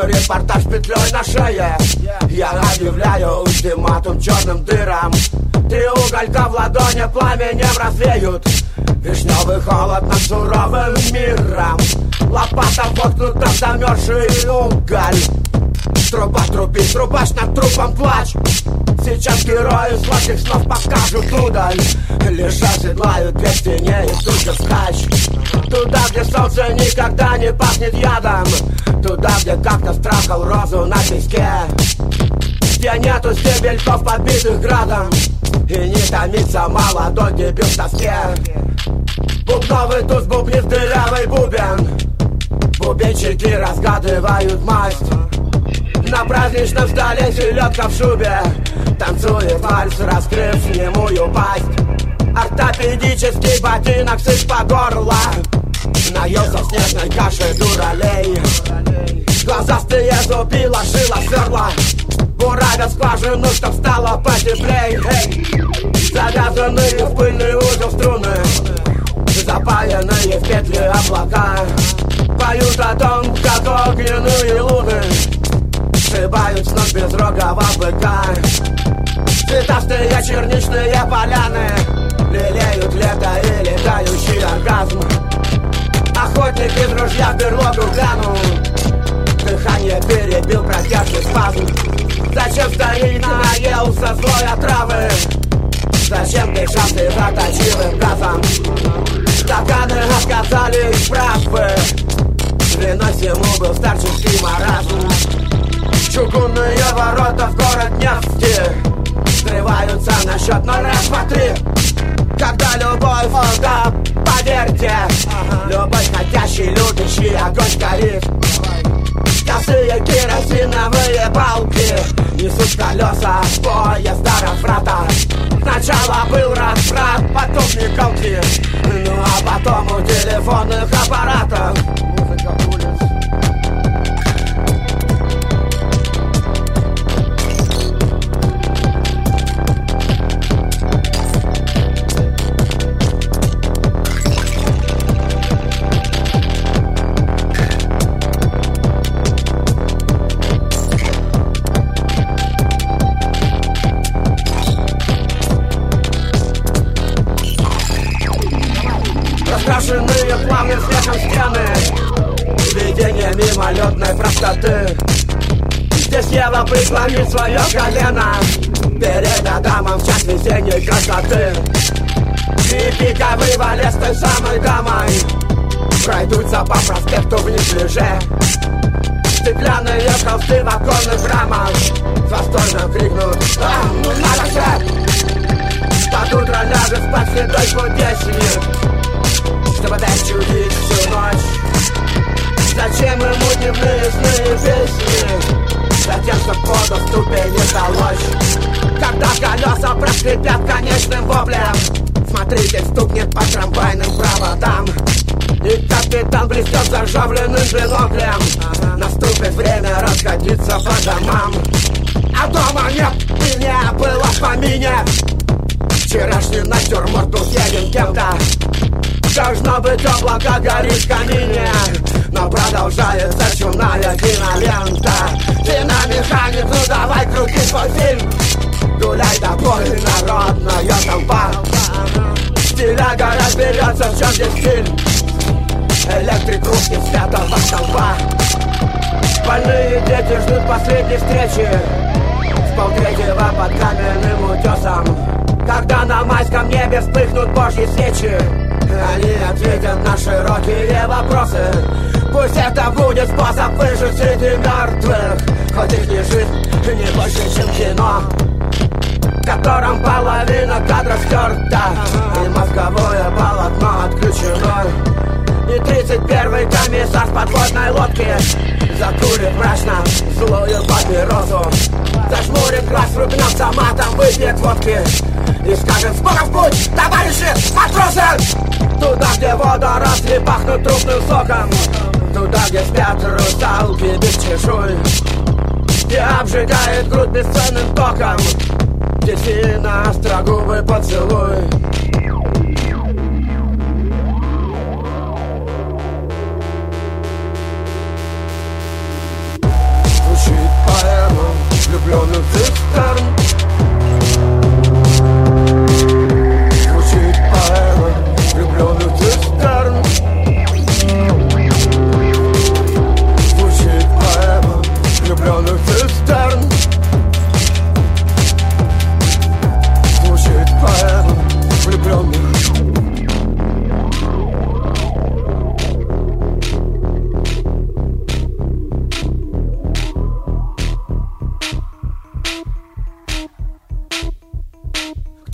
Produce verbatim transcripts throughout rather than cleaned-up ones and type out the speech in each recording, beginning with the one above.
репортаж петлей на шее. Я объявляю ультиматум черным дырам. Три уголька в ладони пламенем развеют вишневый холод над суровым миром. Лопата воткнута в замерзший уголь. Труба трубит, трубач над трупом плач. Сейчас герои сладких снов покажут удаль. Лишь оседлают две стене и тут же вскачь. Туда, где солнце никогда не пахнет ядом. Туда, где как-то страхал розу на песке. Где нету стебельков, подбитых градом. И не томится молодой дебют в тоске. Бубновый туз бубнит дырявый бубен. Бубенчики разгадывают масть. На праздничном столе селедка в шубе танцует вальс, раскрыв немую пасть. Ортопедический ботинок сыт по горло. Наелся в снежной каше дуралей. Глазастые зубила, жила, сверла. Буравят скважину, чтоб стало потеплей. Завязанные в пыльный узел струны, запаянные в петли облака поют о том, как огненные луны сшибают с ног безрогого быка. Цветастые черничные поляны лелеют лето и летающий оргазм. Охотник из ружья в берлогу глянул. Дыхание перебил протяжный спазм. Зачем старик наелся злой отравы? Зачем дышал ты заточивым газом? Стаканы отказались правы. Виной всему был старческий маразм. Чугунные ворота в город нефти скрываются на счет ноль раз по три. Когда любовь, о, да, поверьте, любовь хотящий, любящий огонь горит. Косые керосиновые балки несут колеса поезда разврата. Сначала был разврат, потом николки, ну а потом у телефонных аппаратов музыка улиц. Раскрашенные плавным светом стены, видение мимолетной простоты. Здесь Ева преклонит свое колено перед Адамом в час весенней красоты. И пиковый валет с той самой дамой пройдутся по проспекту вниз ближе. Стеклянные холсты в оконных рамах восторженно крикнут: «А, ну надо же!» Под утро ляжет спать седой кудесник, чтобы дать чудить всю ночь. Зачем ему дневные сны и песни? Затем, чтоб воду в ступени толочь. Когда колеса проскрипят конечным воплем, смотритель стукнет по трамвайным проводам. И капитан блестет заржавленным биноклем. Наступит время расходиться по домам. А дома нет, и не было в помине. Вчерашний натюрморт усъеден кем-то. Должно быть, облако горит в камине, но продолжается чумная кинолента. Киномеханик, ну давай крути свой фильм. Гуляй тобой, народная толпа. Стиляга разберется, в чем здесь фильм. Электрик русских святого столпа. Больные дети ждут последней встречи с полтретьего под каменным утесом. Когда на майском небе вспыхнут божьи свечи, они ответят на широкие вопросы. Пусть это будет способ выжить среди мертвых, хоть их не жизнь, не больше, чем кино, в котором половина кадров стерта и мозговое полотно отключено. И тридцать первый комиссар с подводной лодки закурит мрачно злую папиросу, зажмурит глаз, рубнет автоматом, выпьет водки и скажет: «Скоро в путь, товарищи матросы!» Туда, где водоросли пахнут трупным соком, туда, где спят русалки без чешуй, где обжигает грудь бесценным током дельфина острогубый поцелуй.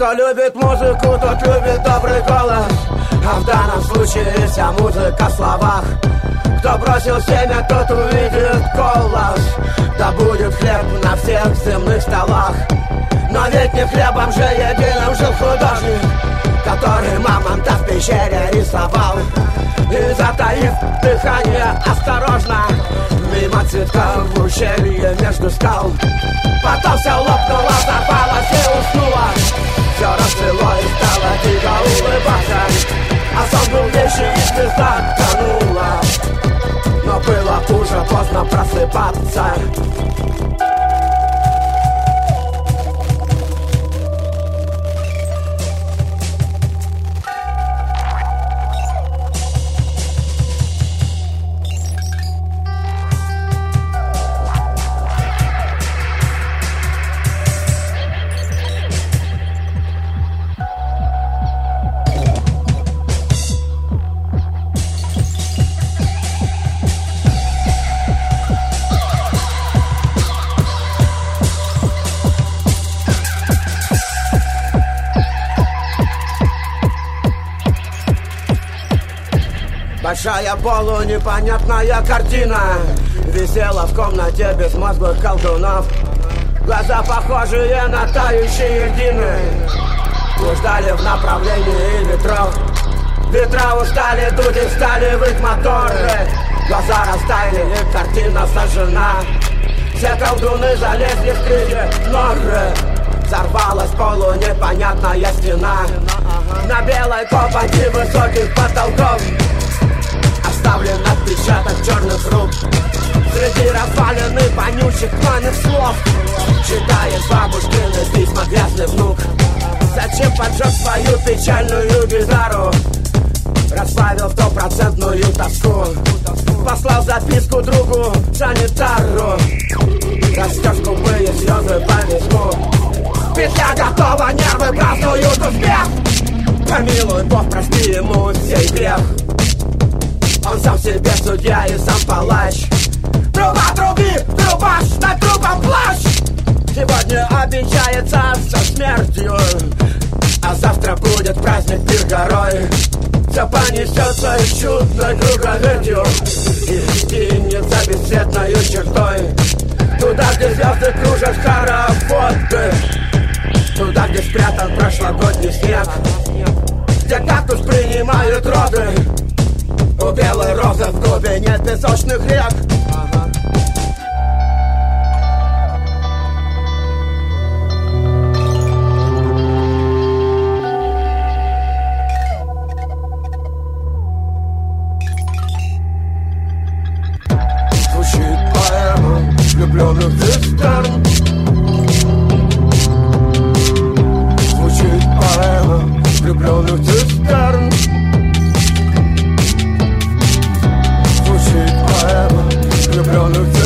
Кто любит музыку, тот любит добрый голос, а в данном случае вся музыка в словах. Кто бросил семя, тот увидит колос. Да будет хлеб на всех земных столах. Но ведь не хлебом же единым жил художник, который мамонта в пещере рисовал. И затаив дыхание осторожно, мимо цветков в ущелье между скал. Потом все лопнуло, взорвалось и уснуло. Все расцвело и стало дико улыбаться. А сон был вещи, и звезда тонула. Но было уже поздно просыпаться. Большая полунепонятная картина висела в комнате безмозглых колдунов. Глаза, похожие на тающие льдины, блуждали в направлении ветров. Ветра устали дуть и стали выть моторы. Глаза растаяли и картина сожжена. Все колдуны залезли в крылья норы. Взорвалась полунепонятная стена. На белой копоти высоких потолков оставлен отпечаток черных рук. Среди развалины вонючих пламенных слов читает бабушкины письма грязный внук. Зачем поджег свою печальную гитару? Расплавил стопроцентную тоску. Послал записку другу санитару. Растешь губы и слезы по виску. Петля готова, нервы празднуют успех. Помилуй Бог, прости ему сей грех. Он сам себе судья и сам палач. Труба труби, трубаш, над трупом плащ. Сегодня обещается со смертью, а завтра будет праздник пир горой. Все понесется из чудной круговертью и кинет за бесцветною чертой. Туда, где звезды кружат хороводы, туда, где спрятан прошлогодний снег, где кактус принимают роды. У белой розы в глубине песочных рек. Звучит поэма влюбленных цистерн. Звучит поэма влюбленных цистерн. Звучит поэма влюбленных цистерн.